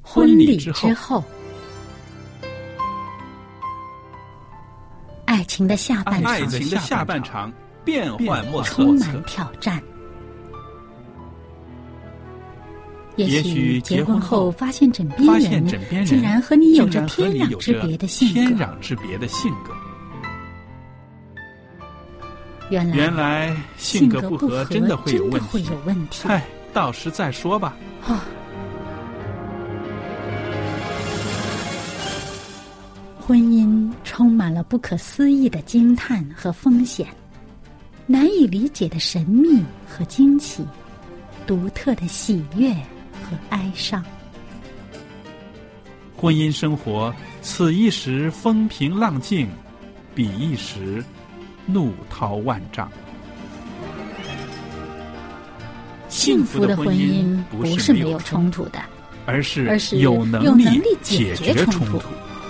婚礼之后，爱情的下半场变幻莫测， 充满挑战。也许结婚后发现枕边人竟然和你有着天壤之别的性格。 原来性格不合真的会有问题。嗨，到时再说吧。 婚姻充满了不可思议的惊叹和风险，难以理解的神秘和惊奇，独特的喜悦和哀伤。 婚姻生活，此一时风平浪静，彼一时怒涛万丈。 幸福的婚姻不是没有冲突的， 而是有能力解决冲突。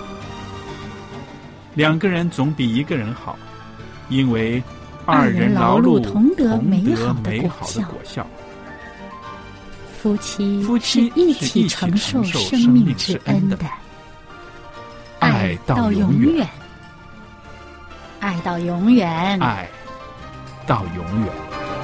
两个人总比一个人好，因为二人劳碌同得美好的果效。 夫妻是一起承受生命之恩的， 爱到永远， 爱到永远， 爱到永远。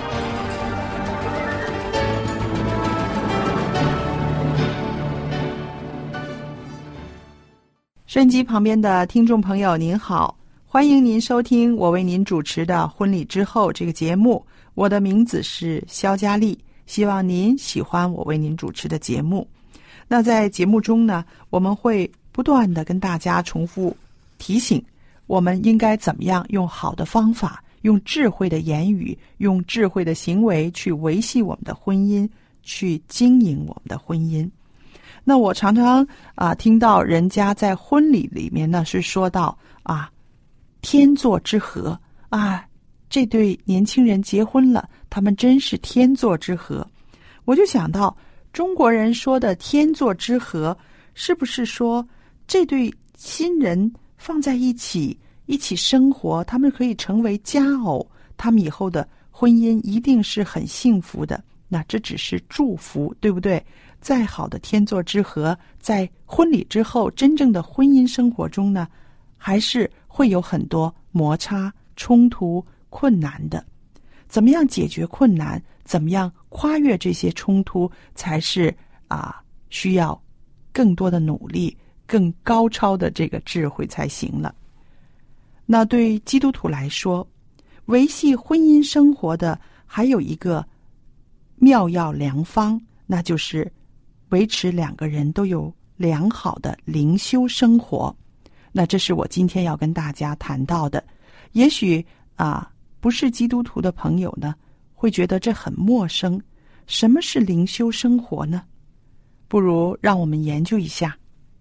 收音机旁边的听众朋友您好，欢迎您收听我为您主持的婚礼之后这个节目，我的名字是肖佳丽，希望您喜欢我为您主持的节目。那在节目中呢，我们会不断的跟大家重复提醒我们应该怎么样用好的方法，用智慧的言语，用智慧的行为去维系我们的婚姻，去经营我们的婚姻。那我常常听到人家在婚礼里面呢是说到天作之合这对年轻人结婚了，他们真是天作之合。我就想到中国人说的天作之合，是不是说这对新人放在一起生活，他们可以成为佳偶，他们以后的婚姻一定是很幸福的。那这只是祝福，对不对？再好的天作之合，在婚礼之后真正的婚姻生活中呢，还是会有很多摩擦、冲突、困难的。怎么样解决困难，怎么样跨越这些冲突，才是需要更多的努力，更高超的这个智慧才行了。那对基督徒来说，维系婚姻生活的还有一个妙药良方，那就是维持两个人都有良好的灵修生活。那这是我今天要跟大家谈到的。也许不是基督徒的朋友呢，会觉得这很陌生。什么是灵修生活呢？不如让我们研究一下。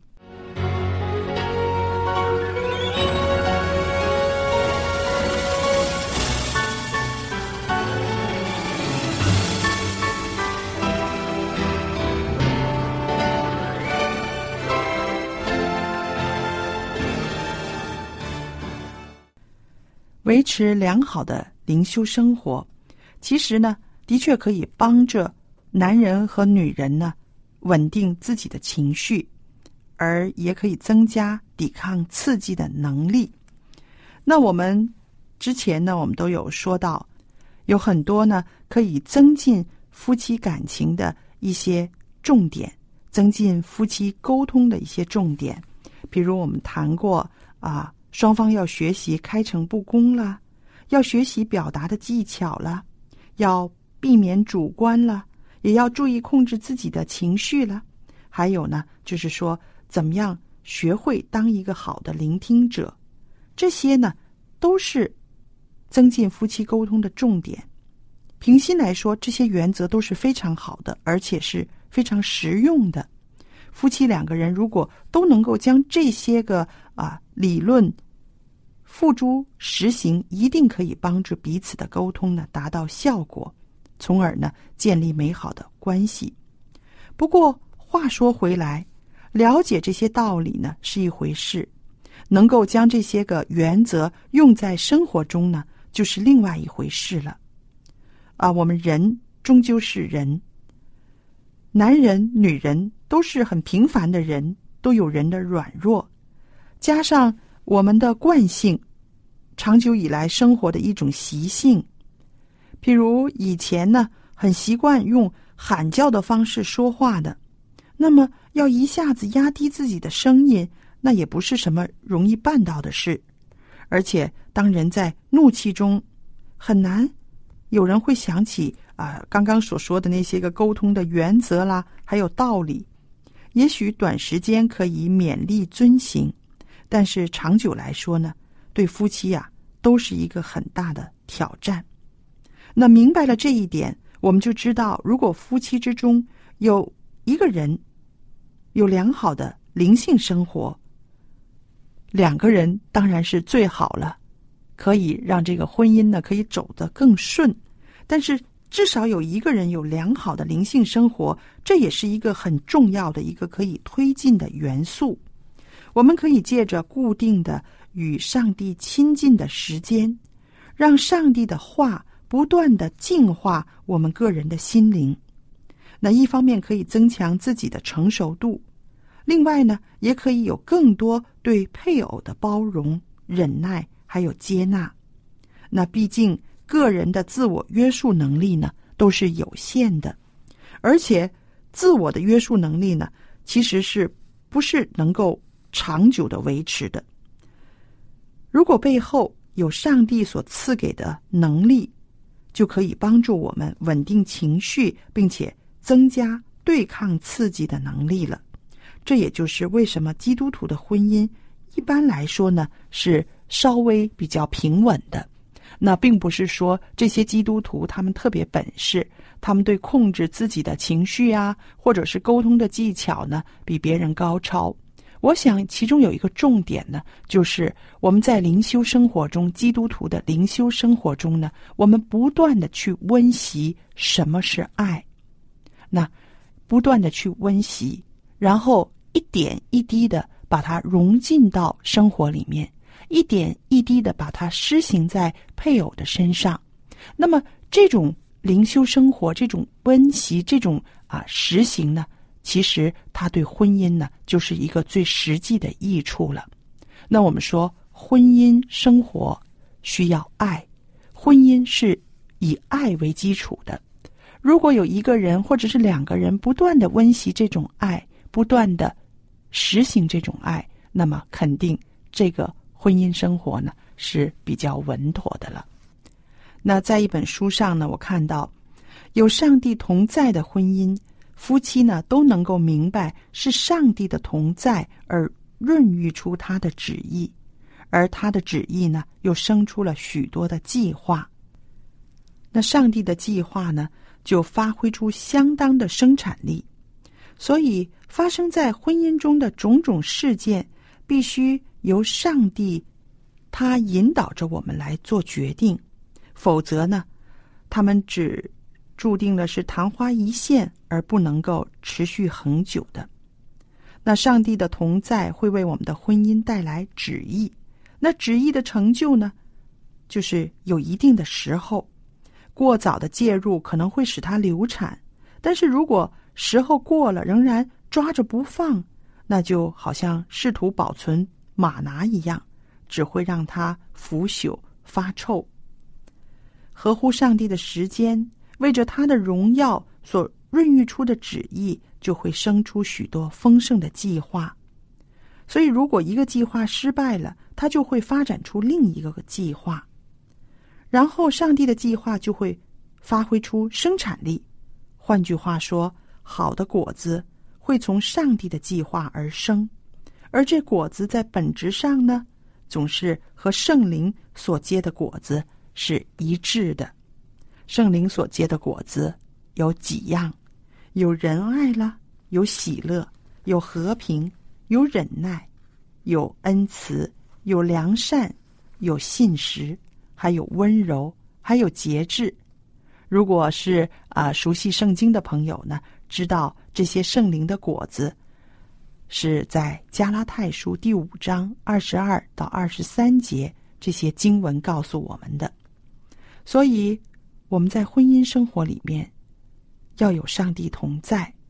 维持良好的灵修生活，其实呢，的确可以帮着男人和女人呢稳定自己的情绪，而也可以增加抵抗刺激的能力。那我们之前呢，我们都有说到，有很多呢可以增进夫妻感情的一些重点，增进夫妻沟通的一些重点。比如我们谈过双方要学习开诚布公啦，要学习表达的技巧啦，要避免主观啦，也要注意控制自己的情绪啦。还有呢，就是说怎么样学会当一个好的聆听者。这些呢，都是增进夫妻沟通的重点。平心来说，这些原则都是非常好的，而且是非常实用的。夫妻两个人如果都能够将这些个理论付诸实行，一定可以帮助彼此的沟通呢达到效果，从而呢建立美好的关系。不过话说回来，了解这些道理呢是一回事，能够将这些个原则用在生活中呢，就是另外一回事了。我们人终究是人，男人女人都是很平凡的人，都有人的软弱，加上我们的惯性，长久以来生活的一种习性。譬如以前呢，很习惯用喊叫的方式说话的，那么要一下子压低自己的声音，那也不是什么容易办到的事。而且当人在怒气中，很难有人会想起刚刚所说的那些个沟通的原则啦，还有道理。也许短时间可以勉励遵行，但是长久来说呢，对夫妻都是一个很大的挑战。那明白了这一点，我们就知道，如果夫妻之中有一个人有良好的灵性生活，两个人当然是最好了，可以让这个婚姻呢可以走得更顺。但是至少有一个人有良好的灵性生活，这也是一个很重要的一个可以推进的元素。我们可以借着固定的与上帝亲近的时间，让上帝的话不断的净化我们个人的心灵。那一方面可以增强自己的成熟度，另外呢，也可以有更多对配偶的包容、忍耐还有接纳。那毕竟个人的自我约束能力呢都是有限的，而且自我的约束能力呢其实是不是能够长久的维持的。如果背后有上帝所赐给的能力，就可以帮助我们稳定情绪，并且增加对抗刺激的能力了。这也就是为什么基督徒的婚姻一般来说呢是稍微比较平稳的。那并不是说这些基督徒他们特别本事，他们对控制自己的情绪或者是沟通的技巧呢比别人高超。我想其中有一个重点呢，就是我们在灵修生活中，基督徒的灵修生活中呢，我们不断的去温习什么是爱。那不断的去温习，然后一点一滴的把它融进到生活里面，一点一滴的把它施行在配偶的身上。那么这种灵修生活，这种温习，这种实行呢，其实它对婚姻呢就是一个最实际的益处了。那我们说婚姻生活需要爱，婚姻是以爱为基础的。如果有一个人或者是两个人不断的温习这种爱，不断的实行这种爱，那么肯定这个婚姻生活呢是比较稳妥的了。那在一本书上呢，我看到有上帝同在的婚姻，夫妻呢都能够明白是上帝的同在而孕育出他的旨意，而他的旨意呢又生出了许多的计划。那上帝的计划呢就发挥出相当的生产力。所以发生在婚姻中的种种事件必须由上帝他引导着我们来做决定，否则呢他们只注定了是昙花一现，而不能够持续恒久的。那上帝的同在会为我们的婚姻带来旨意，那旨意的成就呢就是有一定的时候，过早的介入可能会使它流产，但是如果时候过了仍然抓着不放，那就好像试图保存马拿一样，只会让它腐朽发臭。合乎上帝的时间，为着他的荣耀所孕育出的旨意，就会生出许多丰盛的计划。所以如果一个计划失败了，它就会发展出另一个计划，然后上帝的计划就会发挥出生产力。换句话说，好的果子会从上帝的计划而生，而这果子在本质上呢，总是和圣灵所结的果子是一致的。圣灵所结的果子有几样，有仁爱了，有喜乐，有和平，有忍耐，有恩慈，有良善，有信实，还有温柔，还有节制。如果是熟悉圣经的朋友呢，知道这些圣灵的果子是在加拉太书第5章22到23节这些经文告诉我们的。所以我们在婚姻生活里面要有上帝同在，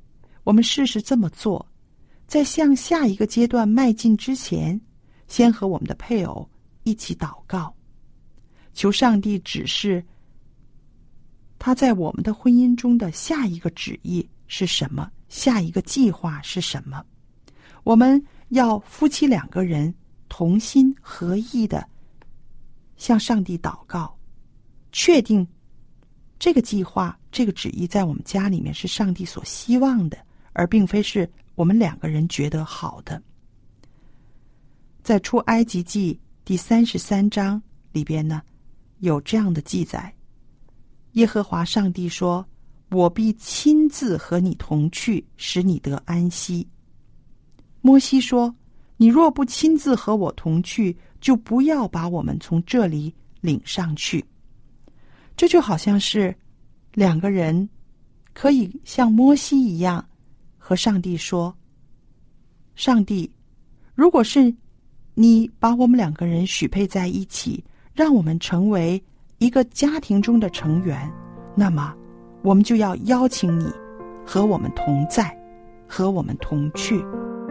我们试试这么做，在向下一个阶段迈进之前，先和我们的配偶一起祷告，求上帝指示他在我们的婚姻中的下一个旨意是什么，下一个计划是什么。我们要夫妻两个人同心合意的向上帝祷告，确定这个计划这个旨意在我们家里面是上帝所希望的，而并非是我们两个人觉得好的。在出埃及记第33章里边呢，有这样的记载，耶和华上帝说，我必亲自和你同去，使你得安息。摩西说，你若不亲自和我同去，就不要把我们从这里领上去。这就好像是两个人可以像摩西一样和上帝说，上帝，如果是你把我们两个人许配在一起，让我们成为一个家庭中的成员，那么我们就要邀请你和我们同在，和我们同去。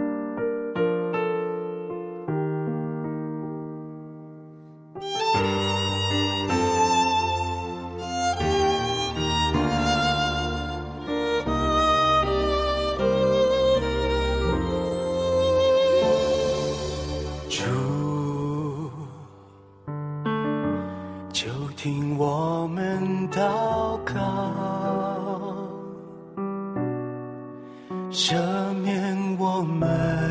听我们祷告，赦免我们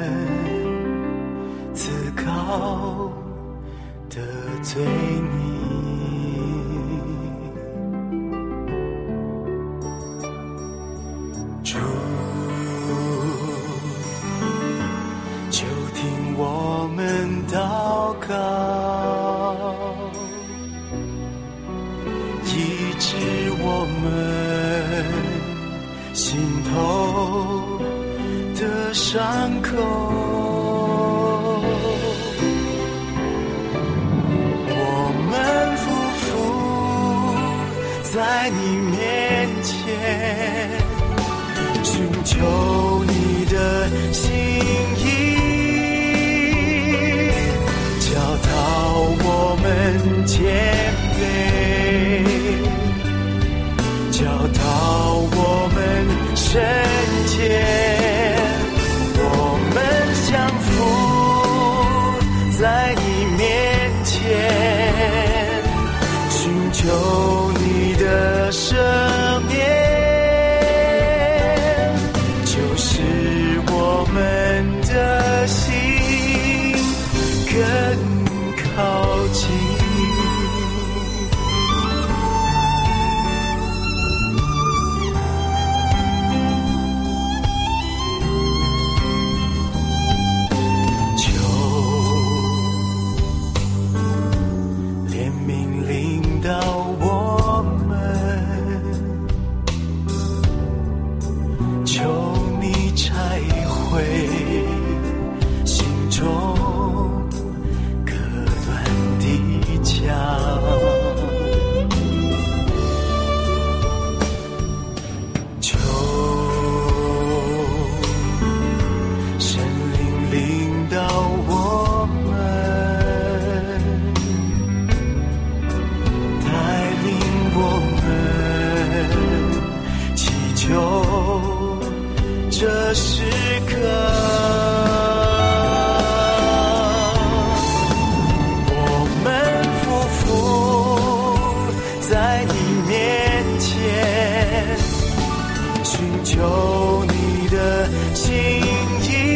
自高得罪你，主，就听我们祷告，医治我们心头的伤口，我们夫妇在你面前寻求你的心意，教导我们谦卑，教导我们圣洁，我们相扶在你面前，寻求你的赦免，就是我们的心更靠近。这时刻，我们夫妇在你面前寻求你的心意，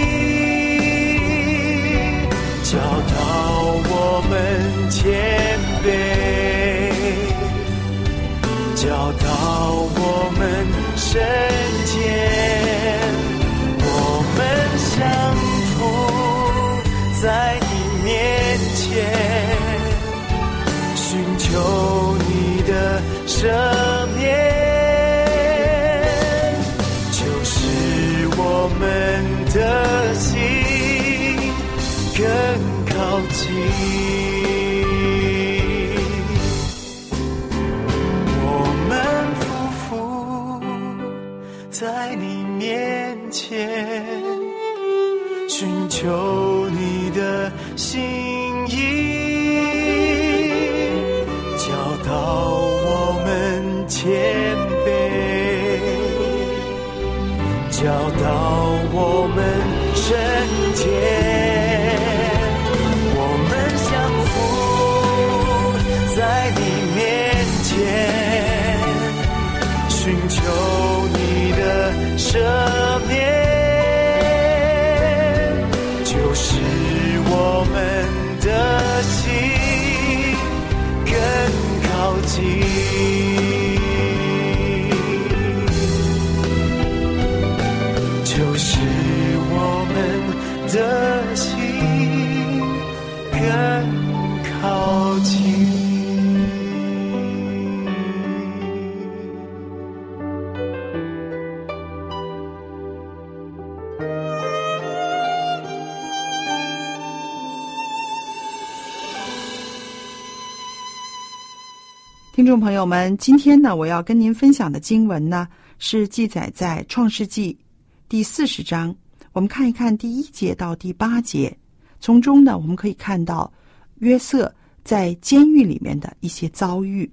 教导我们谦卑，教导我们圣洁，相扶在你面前，寻求你的赦免，就是我们的心更靠近。我们夫妇在你面前，寻求你的心意，教导我们谦卑，教导我们圣洁。我们降服在你面前，寻求你的赦免，就是我们的心更靠近，就是我们的心更靠近。 听众朋友们，今天呢，我要跟您分享的经文呢，是记载在创世纪第40章。我们看一看第1节到第8节，从中呢，我们可以看到约瑟在监狱里面的一些遭遇。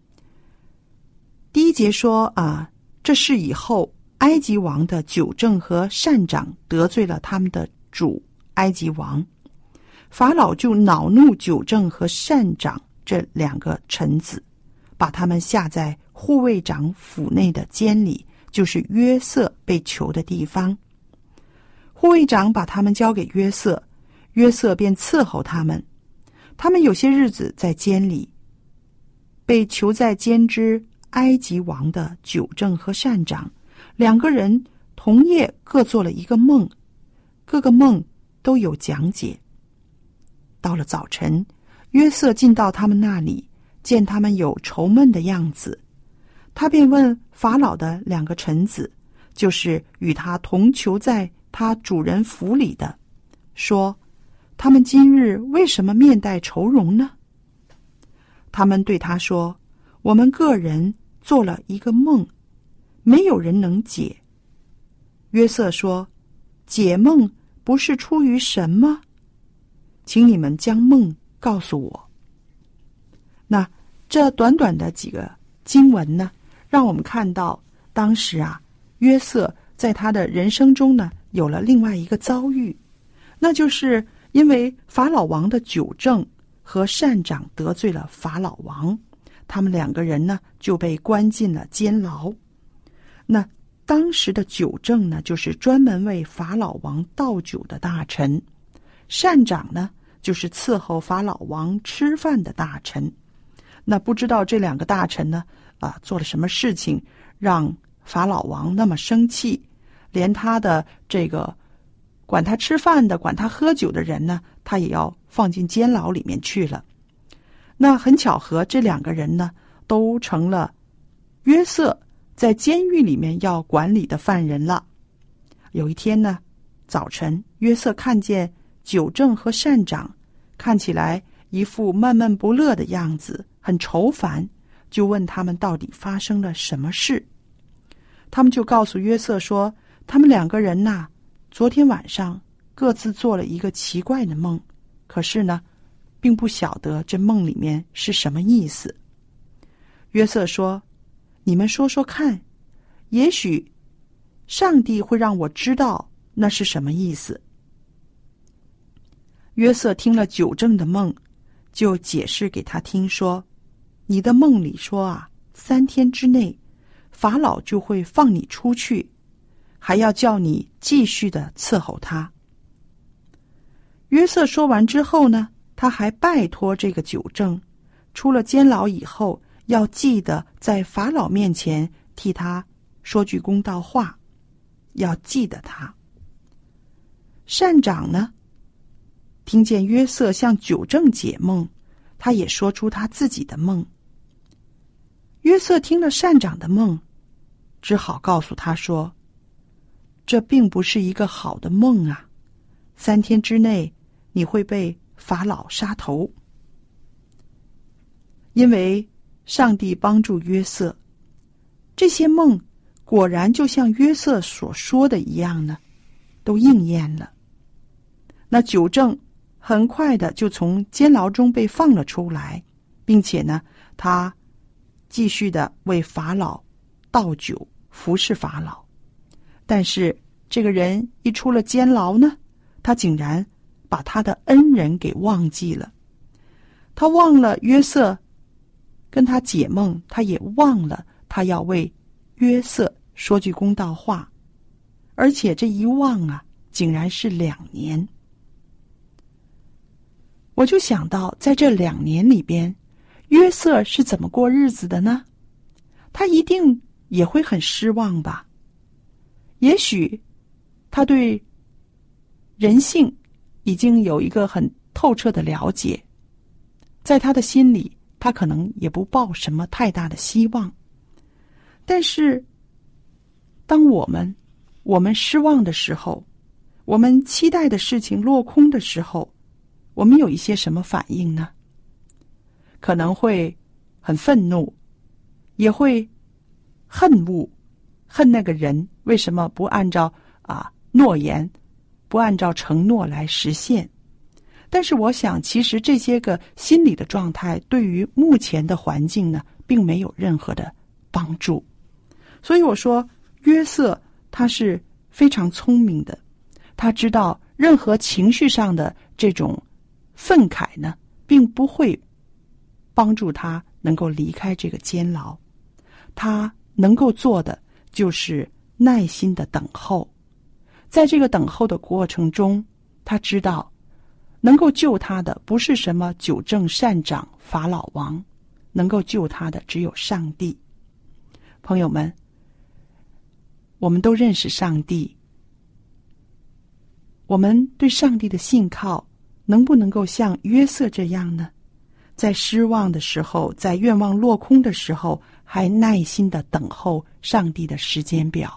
第1节说这是以后埃及王的酒政和膳长得罪了他们的主埃及王，法老就恼怒酒政和膳长这2个臣子，把他们下在护卫长府内的监里，就是约瑟被囚的地方。护卫长把他们交给约瑟，约瑟便伺候他们。他们有些日子在监里，被囚在监之埃及王的酒政和膳长2个人同夜各做了一个梦，各个梦都有讲解。到了早晨，约瑟进到他们那里，见他们有愁闷的样子，他便问法老的2个臣子，就是与他同囚在他主人府里的，说：他们今日为什么面带愁容呢？他们对他说：我们个人做了一个梦，没有人能解。约瑟说：解梦不是出于神吗？请你们将梦告诉我。那这短短的几个经文呢，让我们看到当时约瑟在他的人生中呢，有了另外一个遭遇，那就是因为法老王的酒政和膳长得罪了法老王，他们2个人呢就被关进了监牢。那当时的酒政呢，就是专门为法老王倒酒的大臣，膳长呢就是伺候法老王吃饭的大臣。那不知道这2个大臣呢做了什么事情让法老王那么生气，连他的这个管他吃饭的管他喝酒的人呢，他也要放进监牢里面去了。那很巧合，这2个人呢都成了约瑟在监狱里面要管理的犯人了。有一天呢，早晨约瑟看见酒政和膳长看起来一副闷闷不乐的样子，很愁烦，就问他们到底发生了什么事。他们就告诉约瑟说，他们2个人昨天晚上各自做了一个奇怪的梦，可是呢并不晓得这梦里面是什么意思。约瑟说，你们说说看，也许上帝会让我知道那是什么意思。约瑟听了酒政的梦，就解释给他听说，你的梦里说3天之内法老就会放你出去，还要叫你继续的伺候他。约瑟说完之后呢，他还拜托这个酒政，出了监牢以后要记得在法老面前替他说句公道话，要记得他。膳长呢，听见约瑟向酒政解梦，他也说出他自己的梦。约瑟听了膳长的梦，只好告诉他说，这并不是一个好的梦3天之内你会被法老杀头。因为上帝帮助约瑟，这些梦果然就像约瑟所说的一样呢，都应验了。那酒政很快的就从监牢中被放了出来，并且呢，他继续的为法老倒酒，服侍法老。但是这个人一出了监牢呢，他竟然把他的恩人给忘记了。他忘了约瑟跟他解梦，他也忘了他要为约瑟说句公道话，而且这一忘啊，竟然是2年。我就想到，在这2年里边，约瑟是怎么过日子的呢？他一定也会很失望吧。也许他对人性已经有一个很透彻的了解，在他的心里，他可能也不抱什么太大的希望。但是当我们失望的时候，我们期待的事情落空的时候，我们有一些什么反应呢？可能会很愤怒，也会恨恶，恨那个人为什么不按照诺言，不按照承诺来实现。但是我想，其实这些个心理的状态对于目前的环境呢，并没有任何的帮助。所以我说，约瑟他是非常聪明的，他知道任何情绪上的这种愤慨呢，并不会帮助他能够离开这个监牢。他能够做的就是耐心的等候。在这个等候的过程中，他知道能够救他的不是什么酒政善长法老王，能够救他的只有上帝。朋友们，我们都认识上帝，我们对上帝的信靠能不能够像约瑟这样呢？在失望的时候，在愿望落空的时候，还耐心的等候上帝的时间表。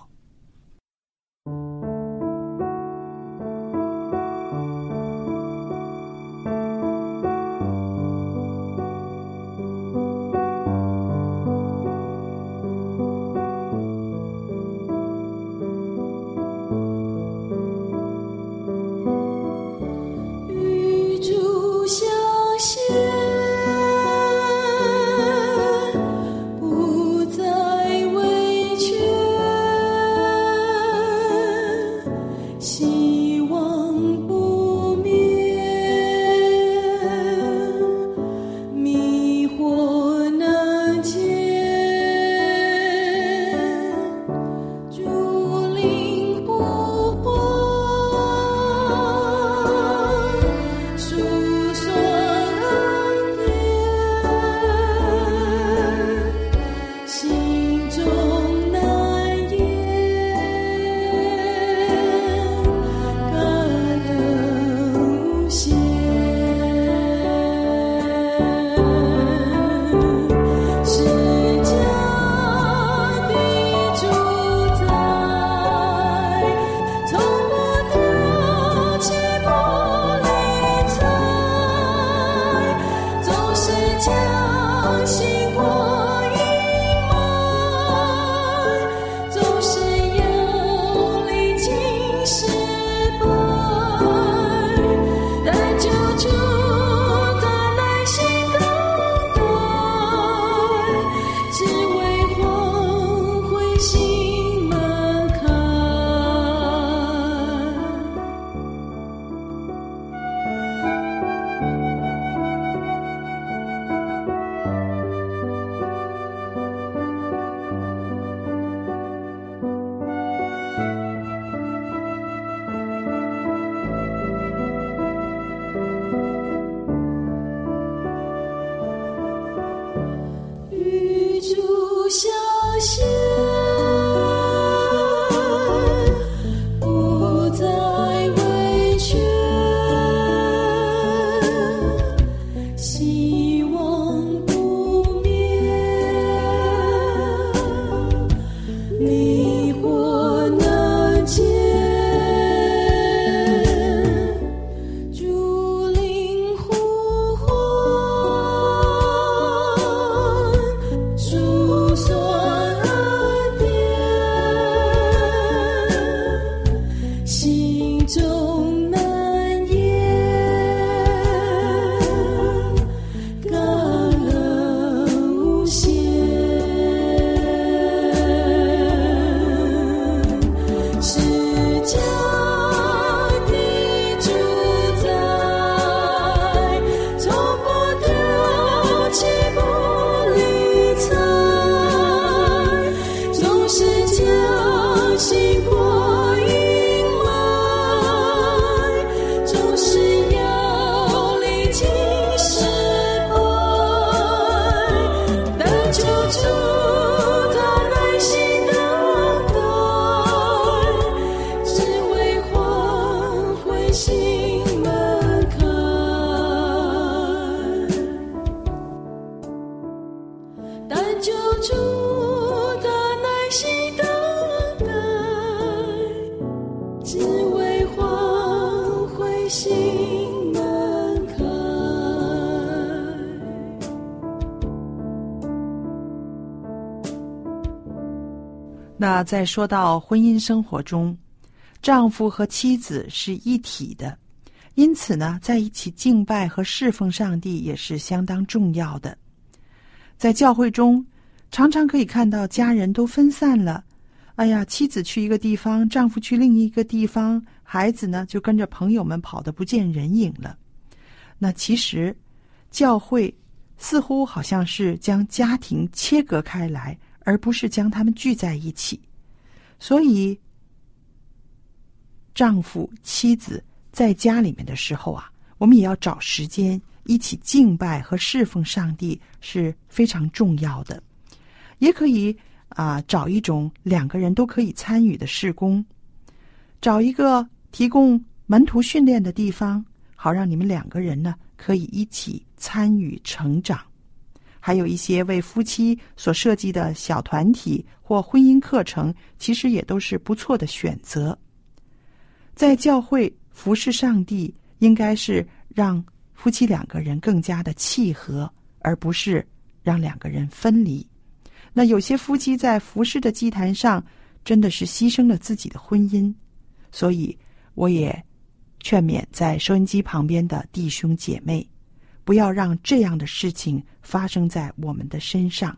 数算心门开，但救主他耐心等待，只为唤回心门开。 那再说到婚姻生活中，丈夫和妻子是一体的，因此呢，在一起敬拜和侍奉上帝也是相当重要的。在教会中，常常可以看到家人都分散了，哎呀，妻子去一个地方，丈夫去另一个地方，孩子呢就跟着朋友们跑得不见人影了。那其实教会似乎好像是将家庭切割开来，而不是将他们聚在一起。所以丈夫妻子在家里面的时候啊，我们也要找时间一起敬拜和侍奉上帝，是非常重要的。也可以找一种两个人都可以参与的事工，找一个提供门徒训练的地方，好让你们两个人呢可以一起参与成长。还有一些为夫妻所设计的小团体或婚姻课程，其实也都是不错的选择。在教会服侍上帝，应该是让夫妻两个人更加的契合，而不是让两个人分离。那有些夫妻在服侍的祭坛上，真的是牺牲了自己的婚姻。所以我也劝勉在收音机旁边的弟兄姐妹，不要让这样的事情发生在我们的身上。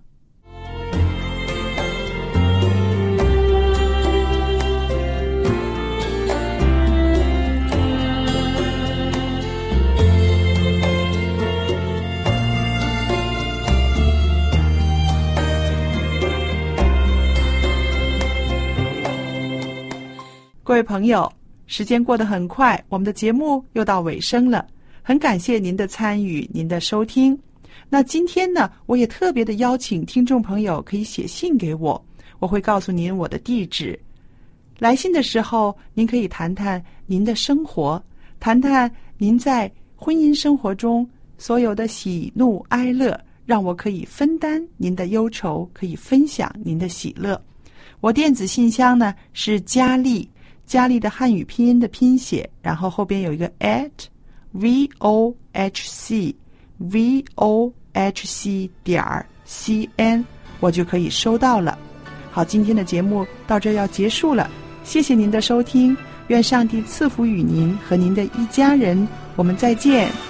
各位朋友，时间过得很快，我们的节目又到尾声了。很感谢您的参与，您的收听。那今天呢，我也特别的邀请听众朋友可以写信给我，我会告诉您我的地址。来信的时候，您可以谈谈您的生活，谈谈您在婚姻生活中所有的喜怒哀乐，让我可以分担您的忧愁，可以分享您的喜乐。我电子信箱呢是佳丽的汉语拼音的拼写，然后后边有一个 @vohc.cn， 我就可以收到了。好，今天的节目到这要结束了，谢谢您的收听，愿上帝赐福与您和您的一家人，我们再见。